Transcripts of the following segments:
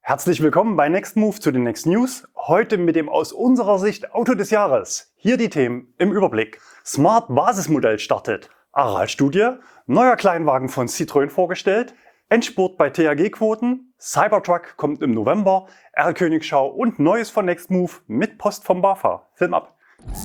Herzlich willkommen bei Next Move zu den Next News. Heute mit dem aus unserer Sicht Auto des Jahres. Hier die Themen im Überblick. Smart Basismodell startet. Aral-Studie. Neuer Kleinwagen von Citroën vorgestellt. Endspurt bei THG-Quoten. Cybertruck kommt im November. R-Königschau und Neues von Next Move mit Post vom BAFA. Film ab.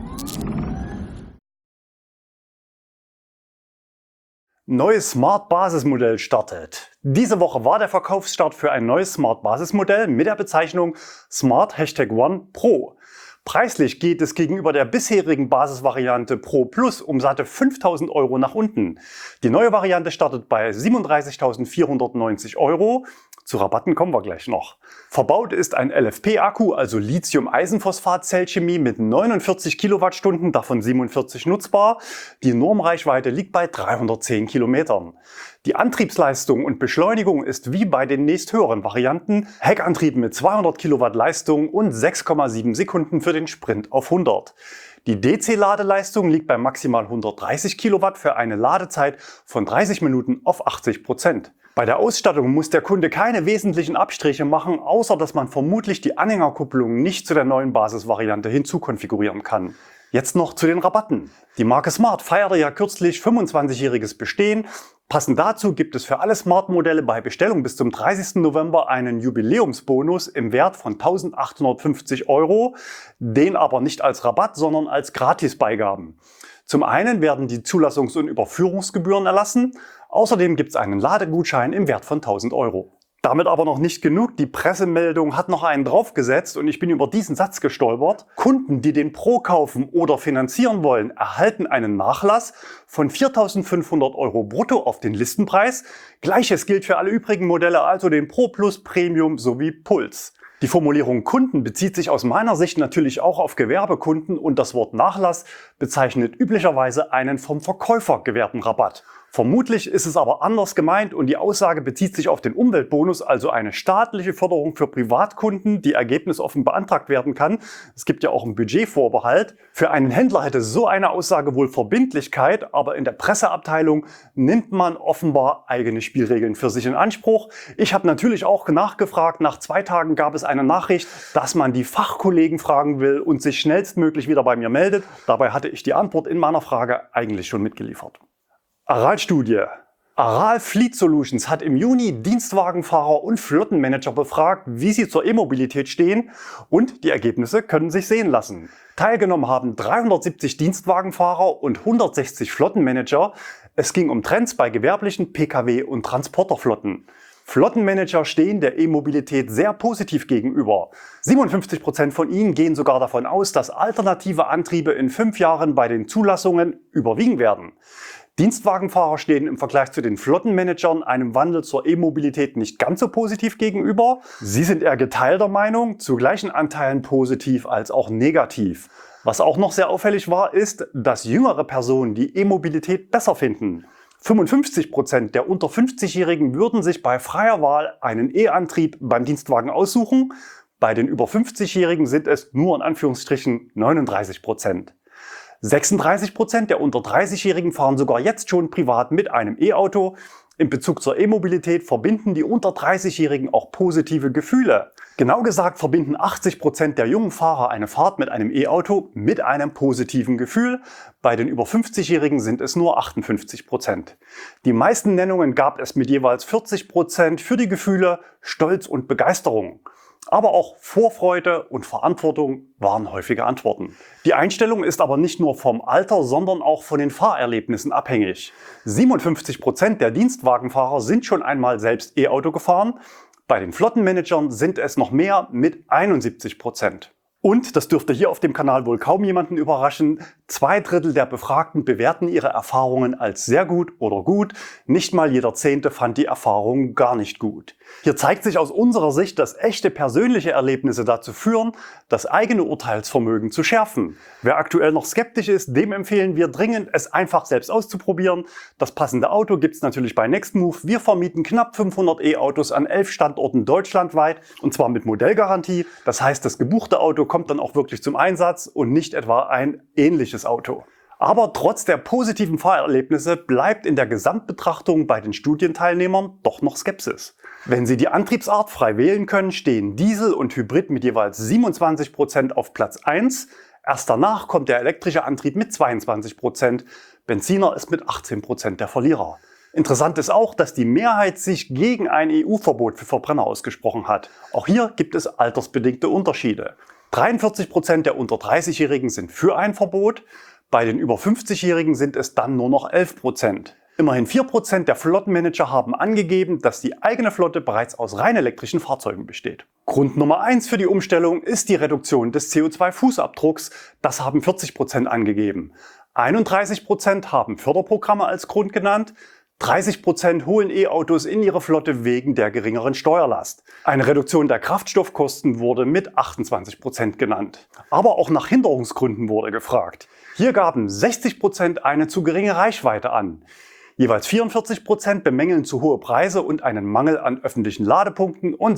Neues Smart Basismodell startet. Diese Woche war der Verkaufsstart für ein neues Smart Basismodell mit der Bezeichnung Smart #One Pro. Preislich geht es gegenüber der bisherigen Basisvariante Pro Plus um satte 5.000 € nach unten. Die neue Variante startet bei 37.490 €. Zu Rabatten kommen wir gleich noch. Verbaut ist ein LFP-Akku, also Lithium-Eisenphosphat-Zellchemie mit 49 Kilowattstunden, davon 47 nutzbar. Die Normreichweite liegt bei 310 Kilometern. Die Antriebsleistung und Beschleunigung ist wie bei den nächsthöheren Varianten. Heckantrieb mit 200 Kilowatt Leistung und 6,7 Sekunden für den Sprint auf 100. Die DC-Ladeleistung liegt bei maximal 130 Kilowatt für eine Ladezeit von 30 Minuten auf 80%. Bei der Ausstattung muss der Kunde keine wesentlichen Abstriche machen, außer dass man vermutlich die Anhängerkupplung nicht zu der neuen Basisvariante hinzukonfigurieren kann. Jetzt noch zu den Rabatten. Die Marke Smart feierte ja kürzlich 25-jähriges Bestehen. Passend dazu gibt es für alle Smart-Modelle bei Bestellung bis zum 30. November einen Jubiläumsbonus im Wert von 1.850 €, den aber nicht als Rabatt, sondern als Gratisbeigaben. Zum einen werden die Zulassungs- und Überführungsgebühren erlassen. Außerdem gibt es einen Ladegutschein im Wert von 1.000 €. Damit aber noch nicht genug. Die Pressemeldung hat noch einen draufgesetzt und ich bin über diesen Satz gestolpert. Kunden, die den Pro kaufen oder finanzieren wollen, erhalten einen Nachlass von 4.500 € brutto auf den Listenpreis. Gleiches gilt für alle übrigen Modelle, also den Pro Plus, Premium sowie Puls. Die Formulierung Kunden bezieht sich aus meiner Sicht natürlich auch auf Gewerbekunden und das Wort Nachlass bezeichnet üblicherweise einen vom Verkäufer gewährten Rabatt. Vermutlich ist es aber anders gemeint und die Aussage bezieht sich auf den Umweltbonus, also eine staatliche Förderung für Privatkunden, die ergebnisoffen beantragt werden kann. Es gibt ja auch einen Budgetvorbehalt. Für einen Händler hätte so eine Aussage wohl Verbindlichkeit, aber in der Presseabteilung nimmt man offenbar eigene Spielregeln für sich in Anspruch. Ich habe natürlich auch nachgefragt. Nach 2 Tagen gab es eine Nachricht, dass man die Fachkollegen fragen will und sich schnellstmöglich wieder bei mir meldet. Dabei hatte ich die Antwort in meiner Frage eigentlich schon mitgeliefert. Aral-Studie. Aral Fleet Solutions hat im Juni Dienstwagenfahrer und Flottenmanager befragt, wie sie zur E-Mobilität stehen, und die Ergebnisse können sich sehen lassen. Teilgenommen haben 370 Dienstwagenfahrer und 160 Flottenmanager. Es ging um Trends bei gewerblichen Pkw- und Transporterflotten. Flottenmanager stehen der E-Mobilität sehr positiv gegenüber. 57% von ihnen gehen sogar davon aus, dass alternative Antriebe in 5 Jahren bei den Zulassungen überwiegen werden. Dienstwagenfahrer stehen im Vergleich zu den Flottenmanagern einem Wandel zur E-Mobilität nicht ganz so positiv gegenüber. Sie sind eher geteilter Meinung, zu gleichen Anteilen positiv als auch negativ. Was auch noch sehr auffällig war, ist, dass jüngere Personen die E-Mobilität besser finden. 55% der unter 50-Jährigen würden sich bei freier Wahl einen E-Antrieb beim Dienstwagen aussuchen. Bei den über 50-Jährigen sind es nur in Anführungsstrichen 39%. 36% der unter 30-Jährigen fahren sogar jetzt schon privat mit einem E-Auto. In Bezug zur E-Mobilität verbinden die unter 30-Jährigen auch positive Gefühle. Genau gesagt verbinden 80% der jungen Fahrer eine Fahrt mit einem E-Auto mit einem positiven Gefühl. Bei den über 50-Jährigen sind es nur 58%. Die meisten Nennungen gab es mit jeweils 40% für die Gefühle Stolz und Begeisterung. Aber auch Vorfreude und Verantwortung waren häufige Antworten. Die Einstellung ist aber nicht nur vom Alter, sondern auch von den Fahrerlebnissen abhängig. 57% der Dienstwagenfahrer sind schon einmal selbst E-Auto gefahren. Bei den Flottenmanagern sind es noch mehr mit 71%. Und, das dürfte hier auf dem Kanal wohl kaum jemanden überraschen, 2/3 der Befragten bewerten ihre Erfahrungen als sehr gut oder gut. Nicht mal jeder Zehnte fand die Erfahrung gar nicht gut. Hier zeigt sich aus unserer Sicht, dass echte persönliche Erlebnisse dazu führen, das eigene Urteilsvermögen zu schärfen. Wer aktuell noch skeptisch ist, dem empfehlen wir dringend, es einfach selbst auszuprobieren. Das passende Auto gibt es natürlich bei Next Move. Wir vermieten knapp 500 E-Autos an 11 Standorten deutschlandweit und zwar mit Modellgarantie. Das heißt, das gebuchte Auto kommt dann auch wirklich zum Einsatz und nicht etwa ein ähnliches Auto. Aber trotz der positiven Fahrerlebnisse bleibt in der Gesamtbetrachtung bei den Studienteilnehmern doch noch Skepsis. Wenn Sie die Antriebsart frei wählen können, stehen Diesel und Hybrid mit jeweils 27% auf Platz 1. Erst danach kommt der elektrische Antrieb mit 22%. Benziner ist mit 18% der Verlierer. Interessant ist auch, dass die Mehrheit sich gegen ein EU-Verbot für Verbrenner ausgesprochen hat. Auch hier gibt es altersbedingte Unterschiede. 43% der unter 30-Jährigen sind für ein Verbot, bei den über 50-Jährigen sind es dann nur noch 11%. Immerhin 4% der Flottenmanager haben angegeben, dass die eigene Flotte bereits aus rein elektrischen Fahrzeugen besteht. Grund Nummer 1 für die Umstellung ist die Reduktion des CO2-Fußabdrucks. Das haben 40% angegeben. 31% haben Förderprogramme als Grund genannt. 30% holen E-Autos in ihre Flotte wegen der geringeren Steuerlast. Eine Reduktion der Kraftstoffkosten wurde mit 28% genannt. Aber auch nach Hinderungsgründen wurde gefragt. Hier gaben 60% eine zu geringe Reichweite an. Jeweils 44% bemängeln zu hohe Preise und einen Mangel an öffentlichen Ladepunkten und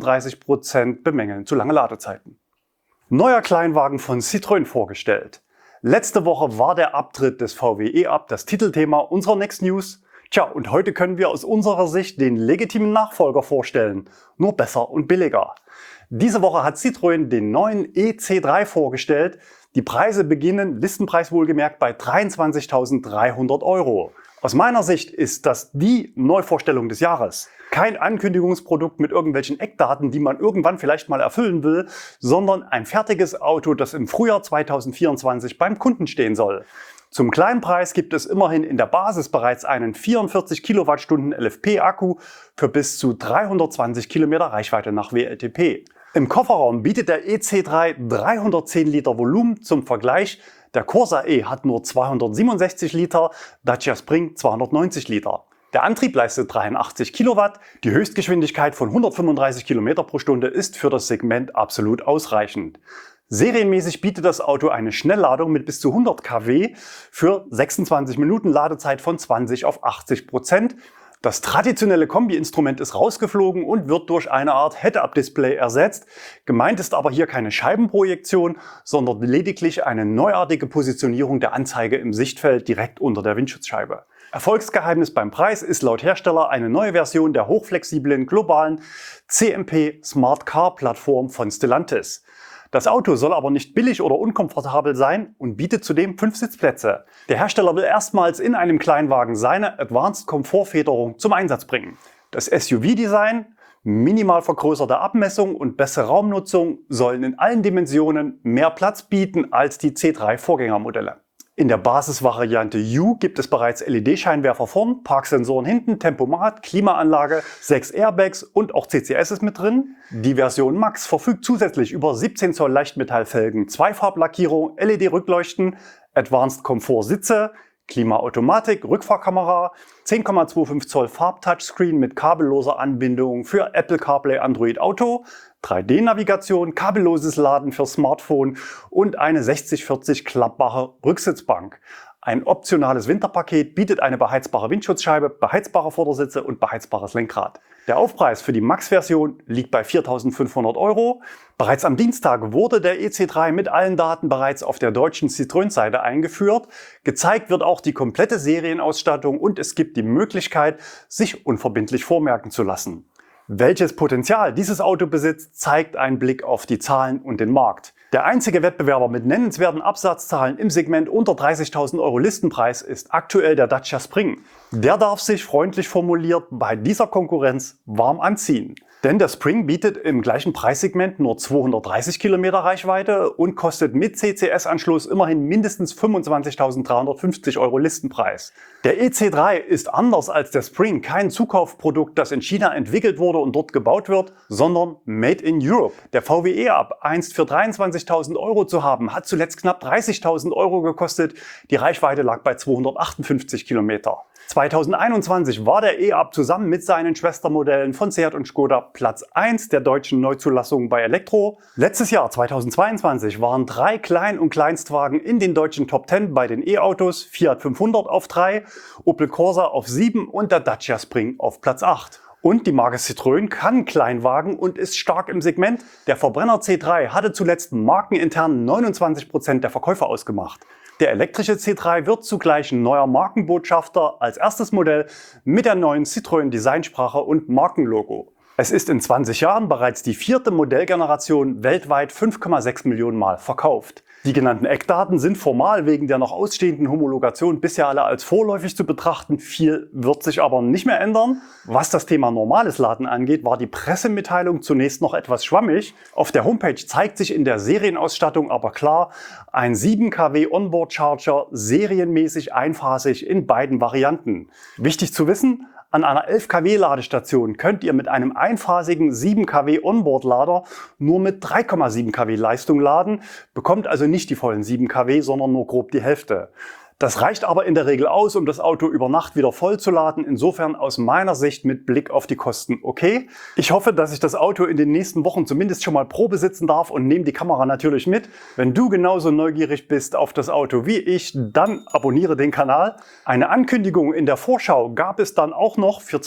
36% bemängeln zu lange Ladezeiten. Neuer Kleinwagen von Citroën vorgestellt. Letzte Woche war der Abtritt des VW e-up das Titelthema unserer Next News. Tja, und heute können wir aus unserer Sicht den legitimen Nachfolger vorstellen, nur besser und billiger. Diese Woche hat Citroën den neuen EC3 vorgestellt. Die Preise beginnen, Listenpreis wohlgemerkt, bei 23.300 €. Aus meiner Sicht ist das die Neuvorstellung des Jahres. Kein Ankündigungsprodukt mit irgendwelchen Eckdaten, die man irgendwann vielleicht mal erfüllen will, sondern ein fertiges Auto, das im Frühjahr 2024 beim Kunden stehen soll. Zum kleinen Preis gibt es immerhin in der Basis bereits einen 44 Kilowattstunden LFP-Akku für bis zu 320 Kilometer Reichweite nach WLTP. Im Kofferraum bietet der EC3 310 Liter Volumen. Zum Vergleich, der Corsa E hat nur 267 Liter, Dacia Spring 290 Liter. Der Antrieb leistet 83 Kilowatt, die Höchstgeschwindigkeit von 135 Kilometer pro Stunde ist für das Segment absolut ausreichend. Serienmäßig bietet das Auto eine Schnellladung mit bis zu 100 kW für 26 Minuten Ladezeit von 20 auf 80%. Das traditionelle Kombi-Instrument ist rausgeflogen und wird durch eine Art Head-Up-Display ersetzt. Gemeint ist aber hier keine Scheibenprojektion, sondern lediglich eine neuartige Positionierung der Anzeige im Sichtfeld direkt unter der Windschutzscheibe. Erfolgsgeheimnis beim Preis ist laut Hersteller eine neue Version der hochflexiblen globalen CMP Smart Car Plattform von Stellantis. Das Auto soll aber nicht billig oder unkomfortabel sein und bietet zudem 5 Sitzplätze. Der Hersteller will erstmals in einem Kleinwagen seine Advanced Komfortfederung zum Einsatz bringen. Das SUV-Design, minimal vergrößerte Abmessung und bessere Raumnutzung sollen in allen Dimensionen mehr Platz bieten als die C3-Vorgängermodelle. In der Basisvariante U gibt es bereits LED-Scheinwerfer vorn, Parksensoren hinten, Tempomat, Klimaanlage, 6 Airbags und auch CCS ist mit drin. Die Version Max verfügt zusätzlich über 17 Zoll Leichtmetallfelgen, Zweifarblackierung, LED-Rückleuchten, Advanced Komfort Sitze, Klimaautomatik, Rückfahrkamera, 10,25 Zoll Farb-Touchscreen mit kabelloser Anbindung für Apple CarPlay, Android Auto, 3D-Navigation, kabelloses Laden für Smartphone und eine 60/40 klappbare Rücksitzbank. Ein optionales Winterpaket bietet eine beheizbare Windschutzscheibe, beheizbare Vordersitze und beheizbares Lenkrad. Der Aufpreis für die Max-Version liegt bei 4.500 €. Bereits am Dienstag wurde der EC3 mit allen Daten bereits auf der deutschen Citroën-Seite eingeführt. Gezeigt wird auch die komplette Serienausstattung und es gibt die Möglichkeit, sich unverbindlich vormerken zu lassen. Welches Potenzial dieses Auto besitzt, zeigt ein Blick auf die Zahlen und den Markt. Der einzige Wettbewerber mit nennenswerten Absatzzahlen im Segment unter 30.000 € Listenpreis ist aktuell der Dacia Spring. Der darf sich, freundlich formuliert, bei dieser Konkurrenz warm anziehen. Denn der Spring bietet im gleichen Preissegment nur 230 Kilometer Reichweite und kostet mit CCS-Anschluss immerhin mindestens 25.350 € Listenpreis. Der EC3 ist anders als der Spring kein Zukaufprodukt, das in China entwickelt wurde und dort gebaut wird, sondern Made in Europe. Der VW e-up, einst für 23.000 € zu haben, hat zuletzt knapp 30.000 € gekostet. Die Reichweite lag bei 258 Kilometer. 2021 war der e-up zusammen mit seinen Schwestermodellen von Seat und Skoda Platz 1 der deutschen Neuzulassungen bei Elektro. Letztes Jahr, 2022, waren 3 Klein- und Kleinstwagen in den deutschen Top 10 bei den E-Autos, Fiat 500 auf 3, Opel Corsa auf 7 und der Dacia Spring auf Platz 8. Und die Marke Citroën kann Kleinwagen und ist stark im Segment. Der Verbrenner C3 hatte zuletzt markenintern 29% der Verkäufe ausgemacht. Der elektrische C3 wird zugleich neuer Markenbotschafter als erstes Modell mit der neuen Citroën Designsprache und Markenlogo. Es ist in 20 Jahren bereits die 4. Modellgeneration weltweit 5,6 Millionen Mal verkauft. Die genannten Eckdaten sind formal wegen der noch ausstehenden Homologation bisher alle als vorläufig zu betrachten. Viel wird sich aber nicht mehr ändern. Was das Thema normales Laden angeht, war die Pressemitteilung zunächst noch etwas schwammig. Auf der Homepage zeigt sich in der Serienausstattung aber klar ein 7 kW Onboard Charger, serienmäßig einphasig in beiden Varianten. Wichtig zu wissen: An einer 11 kW Ladestation könnt ihr mit einem einphasigen 7 kW Onboard-Lader nur mit 3,7 kW Leistung laden, bekommt also nicht die vollen 7 kW, sondern nur grob die Hälfte. Das reicht aber in der Regel aus, um das Auto über Nacht wieder voll zu laden. Insofern aus meiner Sicht mit Blick auf die Kosten okay. Ich hoffe, dass ich das Auto in den nächsten Wochen zumindest schon mal Probe sitzen darf und nehme die Kamera natürlich mit. Wenn du genauso neugierig bist auf das Auto wie ich, dann abonniere den Kanal. Eine Ankündigung in der Vorschau gab es dann auch noch für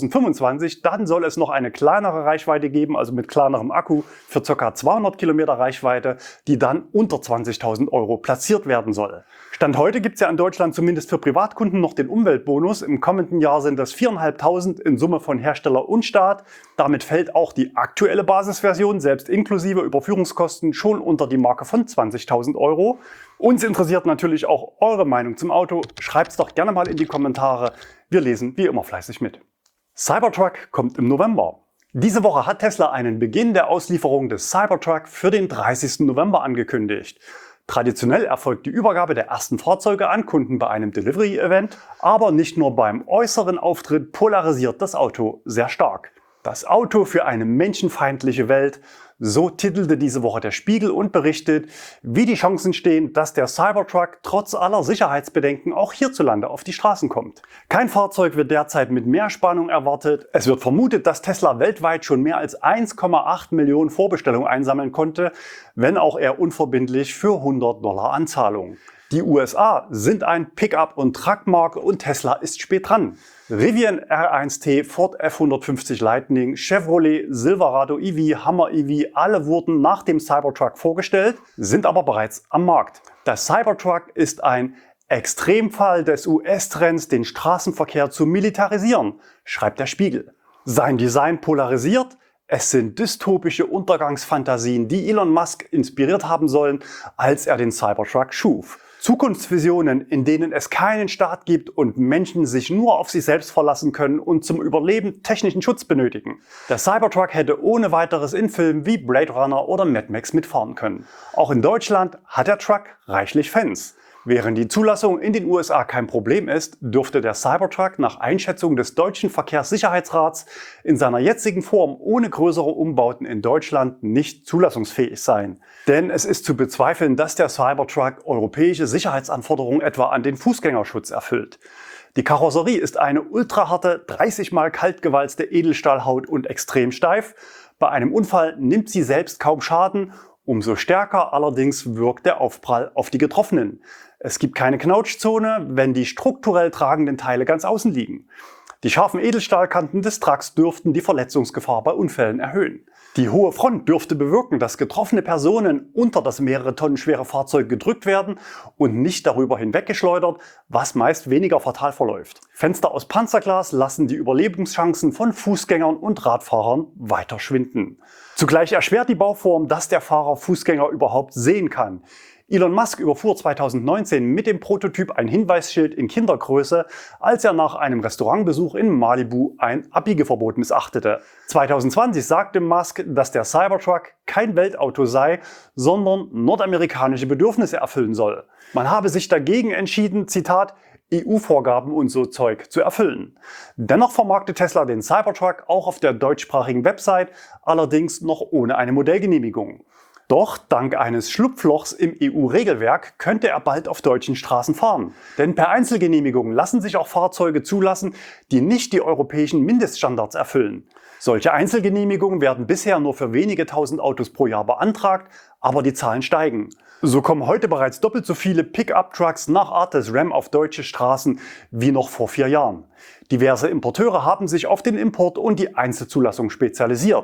2025. Dann soll es noch eine kleinere Reichweite geben, also mit kleinerem Akku für ca. 200 Kilometer Reichweite, die dann unter 20.000 € platziert werden soll. Stand heute gibt es ja in Deutschland zumindest für Privatkunden noch den Umweltbonus. Im kommenden Jahr sind das 4.500 in Summe von Hersteller und Staat. Damit fällt auch die aktuelle Basisversion, selbst inklusive Überführungskosten, schon unter die Marke von 20.000 €. Uns interessiert natürlich auch eure Meinung zum Auto. Schreibt es doch gerne mal in die Kommentare. Wir lesen wie immer fleißig mit. Cybertruck kommt im November. Diese Woche hat Tesla einen Beginn der Auslieferung des Cybertruck für den 30. November angekündigt. Traditionell erfolgt die Übergabe der ersten Fahrzeuge an Kunden bei einem Delivery-Event, aber nicht nur beim äußeren Auftritt polarisiert das Auto sehr stark. Das Auto für eine menschenfeindliche Welt, so titelte diese Woche der Spiegel und berichtet, wie die Chancen stehen, dass der Cybertruck trotz aller Sicherheitsbedenken auch hierzulande auf die Straßen kommt. Kein Fahrzeug wird derzeit mit mehr Spannung erwartet. Es wird vermutet, dass Tesla weltweit schon mehr als 1,8 Millionen Vorbestellungen einsammeln konnte, wenn auch eher unverbindlich für $100 Anzahlung. Die USA sind ein Pickup- und Truckmarke und Tesla ist spät dran. Rivian R1T, Ford F150 Lightning, Chevrolet, Silverado EV, Hummer EV, alle wurden nach dem Cybertruck vorgestellt, sind aber bereits am Markt. Der Cybertruck ist ein Extremfall des US-Trends, den Straßenverkehr zu militarisieren, schreibt der Spiegel. Sein Design polarisiert. Es sind dystopische Untergangsfantasien, die Elon Musk inspiriert haben sollen, als er den Cybertruck schuf. Zukunftsvisionen, in denen es keinen Staat gibt und Menschen sich nur auf sich selbst verlassen können und zum Überleben technischen Schutz benötigen. Der Cybertruck hätte ohne weiteres in Filmen wie Blade Runner oder Mad Max mitfahren können. Auch in Deutschland hat der Truck reichlich Fans. Während die Zulassung in den USA kein Problem ist, dürfte der Cybertruck nach Einschätzung des Deutschen Verkehrssicherheitsrats in seiner jetzigen Form ohne größere Umbauten in Deutschland nicht zulassungsfähig sein. Denn es ist zu bezweifeln, dass der Cybertruck europäische Sicherheitsanforderungen etwa an den Fußgängerschutz erfüllt. Die Karosserie ist eine ultraharte, 30 mal kalt gewalzte Edelstahlhaut und extrem steif. Bei einem Unfall nimmt sie selbst kaum Schaden. Umso stärker allerdings wirkt der Aufprall auf die Getroffenen. Es gibt keine Knautschzone, wenn die strukturell tragenden Teile ganz außen liegen. Die scharfen Edelstahlkanten des Trucks dürften die Verletzungsgefahr bei Unfällen erhöhen. Die hohe Front dürfte bewirken, dass getroffene Personen unter das mehrere Tonnen schwere Fahrzeug gedrückt werden und nicht darüber hinweggeschleudert, was meist weniger fatal verläuft. Fenster aus Panzerglas lassen die Überlebenschancen von Fußgängern und Radfahrern weiter schwinden. Zugleich erschwert die Bauform, dass der Fahrer Fußgänger überhaupt sehen kann. Elon Musk überfuhr 2019 mit dem Prototyp ein Hinweisschild in Kindergröße, als er nach einem Restaurantbesuch in Malibu ein Abbiegeverbot missachtete. 2020 sagte Musk, dass der Cybertruck kein Weltauto sei, sondern nordamerikanische Bedürfnisse erfüllen soll. Man habe sich dagegen entschieden, Zitat, EU-Vorgaben und so Zeug zu erfüllen. Dennoch vermarktet Tesla den Cybertruck auch auf der deutschsprachigen Website, allerdings noch ohne eine Modellgenehmigung. Doch dank eines Schlupflochs im EU-Regelwerk könnte er bald auf deutschen Straßen fahren. Denn per Einzelgenehmigung lassen sich auch Fahrzeuge zulassen, die nicht die europäischen Mindeststandards erfüllen. Solche Einzelgenehmigungen werden bisher nur für wenige tausend Autos pro Jahr beantragt, aber die Zahlen steigen. So kommen heute bereits doppelt so viele Pickup-Trucks nach Art des Ram auf deutsche Straßen wie noch vor 4 Jahren. Diverse Importeure haben sich auf den Import und die Einzelzulassung spezialisiert.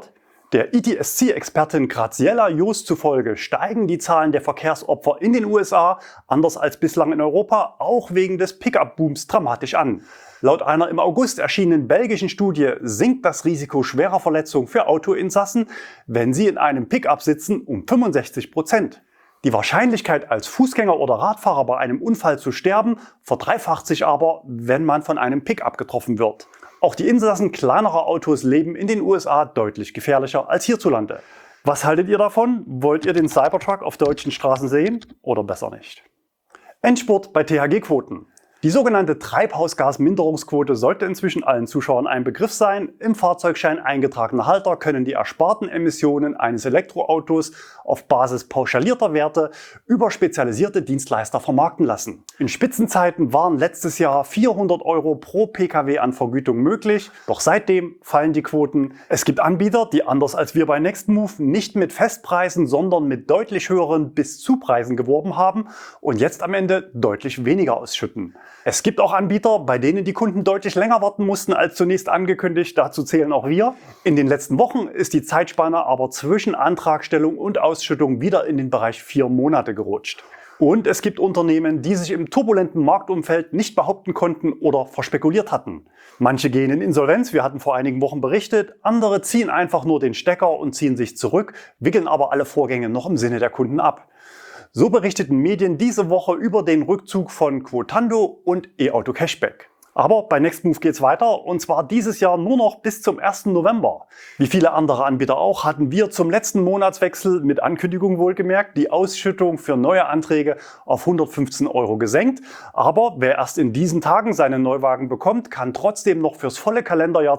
Der ETSC-Expertin Graziella Joost zufolge steigen die Zahlen der Verkehrsopfer in den USA, anders als bislang in Europa, auch wegen des Pickup-Booms dramatisch an. Laut einer im August erschienenen belgischen Studie sinkt das Risiko schwerer Verletzungen für Autoinsassen, wenn sie in einem Pickup sitzen, um 65%. Die Wahrscheinlichkeit, als Fußgänger oder Radfahrer bei einem Unfall zu sterben, verdreifacht sich aber, wenn man von einem Pickup getroffen wird. Auch die Insassen kleinerer Autos leben in den USA deutlich gefährlicher als hierzulande. Was haltet ihr davon? Wollt ihr den Cybertruck auf deutschen Straßen sehen oder besser nicht? Endspurt bei THG-Quoten. Die sogenannte Treibhausgasminderungsquote sollte inzwischen allen Zuschauern ein Begriff sein. Im Fahrzeugschein eingetragene Halter können die ersparten Emissionen eines Elektroautos auf Basis pauschalierter Werte über spezialisierte Dienstleister vermarkten lassen. In Spitzenzeiten waren letztes Jahr 400 € pro Pkw an Vergütung möglich, doch seitdem fallen die Quoten. Es gibt Anbieter, die anders als wir bei Nextmove nicht mit Festpreisen, sondern mit deutlich höheren Bis-zu-Preisen geworben haben und jetzt am Ende deutlich weniger ausschütten. Es gibt auch Anbieter, bei denen die Kunden deutlich länger warten mussten als zunächst angekündigt, dazu zählen auch wir. In den letzten Wochen ist die Zeitspanne aber zwischen Antragstellung und Ausschüttung wieder in den Bereich 4 Monate gerutscht. Und es gibt Unternehmen, die sich im turbulenten Marktumfeld nicht behaupten konnten oder verspekuliert hatten. Manche gehen in Insolvenz, wir hatten vor einigen Wochen berichtet, andere ziehen einfach nur den Stecker und ziehen sich zurück, wickeln aber alle Vorgänge noch im Sinne der Kunden ab. So berichteten Medien diese Woche über den Rückzug von Quotando und E-Auto Cashback. Aber bei Nextmove geht's weiter und zwar dieses Jahr nur noch bis zum 1. November. Wie viele andere Anbieter auch, hatten wir zum letzten Monatswechsel mit Ankündigung wohlgemerkt die Ausschüttung für neue Anträge auf 115 € gesenkt. Aber wer erst in diesen Tagen seinen Neuwagen bekommt, kann trotzdem noch fürs volle Kalenderjahr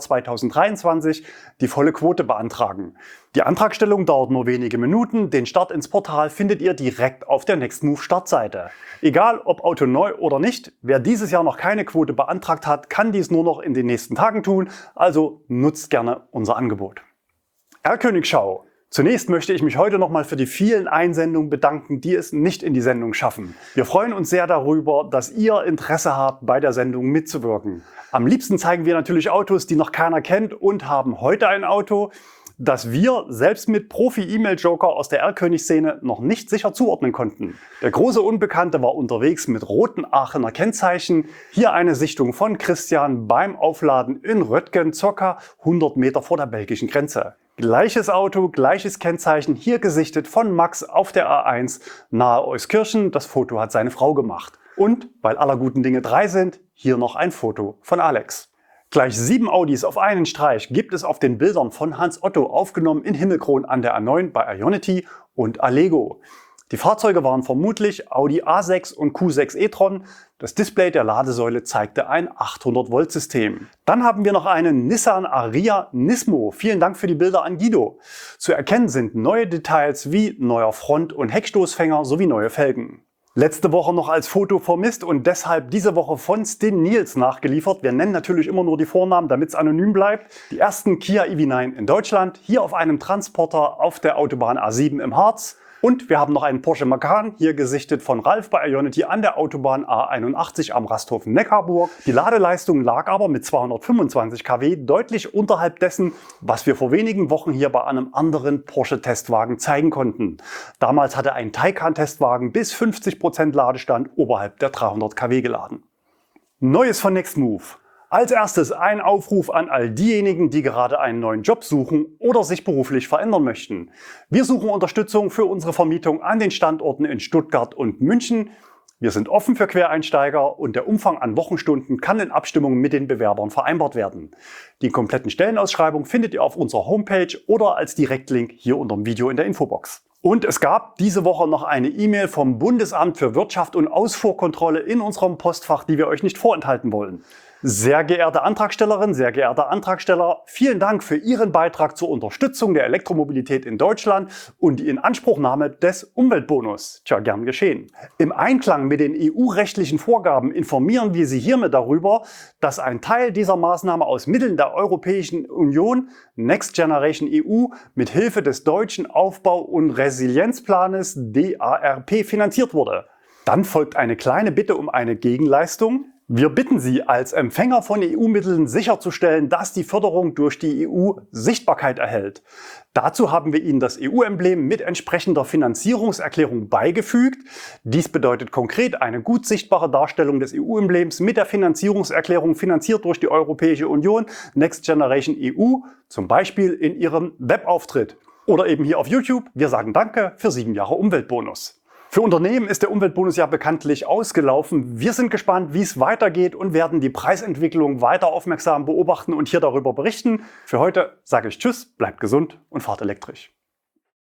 2023 die volle Quote beantragen. Die Antragstellung dauert nur wenige Minuten. Den Start ins Portal findet ihr direkt auf der Nextmove Startseite. Egal ob Auto neu oder nicht, wer dieses Jahr noch keine Quote beantragt hat, kann dies nur noch in den nächsten Tagen tun. Also nutzt gerne unser Angebot. Erlkönigschau. Zunächst möchte ich mich heute nochmal für die vielen Einsendungen bedanken, die es nicht in die Sendung schaffen. Wir freuen uns sehr darüber, dass ihr Interesse habt, bei der Sendung mitzuwirken. Am liebsten zeigen wir natürlich Autos, die noch keiner kennt und haben heute ein Auto, das wir selbst mit Profi-E-Mail-Joker aus der Erlkönig-Szene noch nicht sicher zuordnen konnten. Der große Unbekannte war unterwegs mit roten Aachener Kennzeichen. Hier eine Sichtung von Christian beim Aufladen in Röttgen, ca. 100 Meter vor der belgischen Grenze. Gleiches Auto, gleiches Kennzeichen, hier gesichtet von Max auf der A1 nahe Euskirchen. Das Foto hat seine Frau gemacht. Und, weil aller guten Dinge 3 sind, hier noch ein Foto von Alex. Gleich 7 Audis auf einen Streich gibt es auf den Bildern von Hans Otto, aufgenommen in Himmelkron an der A9 bei Ionity und Allego. Die Fahrzeuge waren vermutlich Audi A6 und Q6 e-tron. Das Display der Ladesäule zeigte ein 800-Volt-System. Dann haben wir noch einen Nissan Ariya Nismo. Vielen Dank für die Bilder an Guido. Zu erkennen sind neue Details wie neuer Front- und Heckstoßfänger sowie neue Felgen. Letzte Woche noch als Foto vermisst und deshalb diese Woche von Stin Niels nachgeliefert. Wir nennen natürlich immer nur die Vornamen, damit es anonym bleibt. Die ersten Kia EV9 in Deutschland, hier auf einem Transporter auf der Autobahn A7 im Harz. Und wir haben noch einen Porsche Macan, hier gesichtet von Ralf bei Ionity an der Autobahn A81 am Rasthof Neckarburg. Die Ladeleistung lag aber mit 225 kW deutlich unterhalb dessen, was wir vor wenigen Wochen hier bei einem anderen Porsche-Testwagen zeigen konnten. Damals hatte ein Taycan-Testwagen bis 50% Ladestand oberhalb der 300 kW geladen. Neues von Nextmove. Als erstes ein Aufruf an all diejenigen, die gerade einen neuen Job suchen oder sich beruflich verändern möchten. Wir suchen Unterstützung für unsere Vermietung an den Standorten in Stuttgart und München. Wir sind offen für Quereinsteiger und der Umfang an Wochenstunden kann in Abstimmung mit den Bewerbern vereinbart werden. Die kompletten Stellenausschreibungen findet ihr auf unserer Homepage oder als Direktlink hier unter dem Video in der Infobox. Und es gab diese Woche noch eine E-Mail vom Bundesamt für Wirtschaft und Ausfuhrkontrolle in unserem Postfach, die wir euch nicht vorenthalten wollen. Sehr geehrte Antragstellerin, sehr geehrter Antragsteller, vielen Dank für Ihren Beitrag zur Unterstützung der Elektromobilität in Deutschland und die Inanspruchnahme des Umweltbonus. Tja, gern geschehen. Im Einklang mit den EU-rechtlichen Vorgaben informieren wir Sie hiermit darüber, dass ein Teil dieser Maßnahme aus Mitteln der Europäischen Union, Next Generation EU, mit Hilfe des deutschen Aufbau- und Resilienzplanes DARP finanziert wurde. Dann folgt eine kleine Bitte um eine Gegenleistung. Wir bitten Sie, als Empfänger von EU-Mitteln sicherzustellen, dass die Förderung durch die EU Sichtbarkeit erhält. Dazu haben wir Ihnen das EU-Emblem mit entsprechender Finanzierungserklärung beigefügt. Dies bedeutet konkret eine gut sichtbare Darstellung des EU-Emblems mit der Finanzierungserklärung finanziert durch die Europäische Union Next Generation EU, zum Beispiel in Ihrem Webauftritt. Oder eben hier auf YouTube. Wir sagen Danke für 7 Jahre Umweltbonus. Für Unternehmen ist der Umweltbonus ja bekanntlich ausgelaufen. Wir sind gespannt, wie es weitergeht und werden die Preisentwicklung weiter aufmerksam beobachten und hier darüber berichten. Für heute sage ich Tschüss, bleibt gesund und fahrt elektrisch.